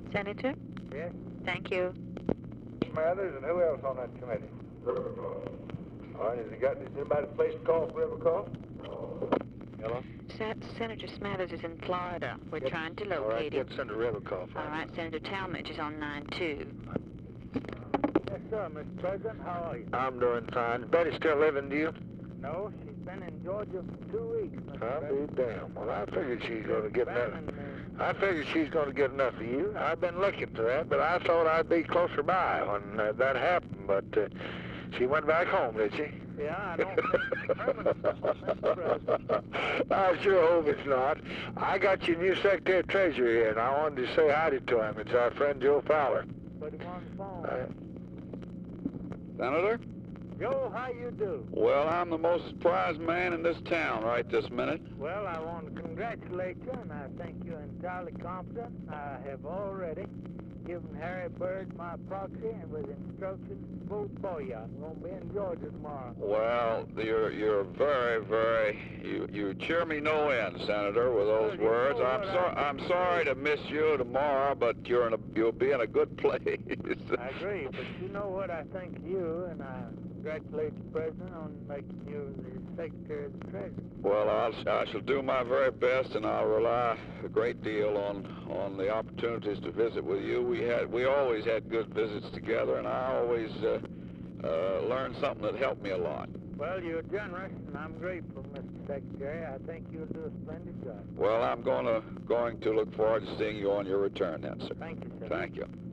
Senator? Yes? Thank you. Smathers, and who else on that committee? All right, has anybody placed a call for every call? Hello? Senator Smathers is in Florida. We're trying to All right, locate him. get Senator Rivercall for All right, Senator Talmadge is on line 2. Yes, sir, Mr. President. How are you? I'm doing fine. Is Betty still living, do you? No, she's been in Georgia for 2 weeks, Mr. I'll President. be damned. Well, I figured she's going to get enough. Bannon, I figured she's going to get enough of you. I've been looking for that, but I thought I'd be closer by when that happened. But she went back home, did she? Yeah, I don't think it's permanent, Mr. President. I sure hope it's not. I got your new Secretary of Treasury here, and I wanted to say howdy to him. It's our friend Joe Fowler. Put him on the phone. Senator? Joe, how you do? Well, I'm the most surprised man in this town right this minute. Well, I want to congratulate you, and I think you're entirely competent. I have already given Harry Byrd my proxy and with instructions to vote for you. I'm going to be in Georgia tomorrow. Well, you're very, you cheer me no end, Senator, with those words. I'm sorry to miss you tomorrow, but you'll be in a good place. I agree, but you know what I think of you, and I congratulate the President on making you the Secretary of the Treasury. Well, I shall do my very best, and I'll rely a great deal on the opportunities to visit with you. We always had good visits together, and I always learned something that helped me a lot. Well, you're generous, and I'm grateful, Mr. Secretary. I think you'll do a splendid job. Well, I'm going to look forward to seeing you on your return then, sir. Thank you, sir. Thank you.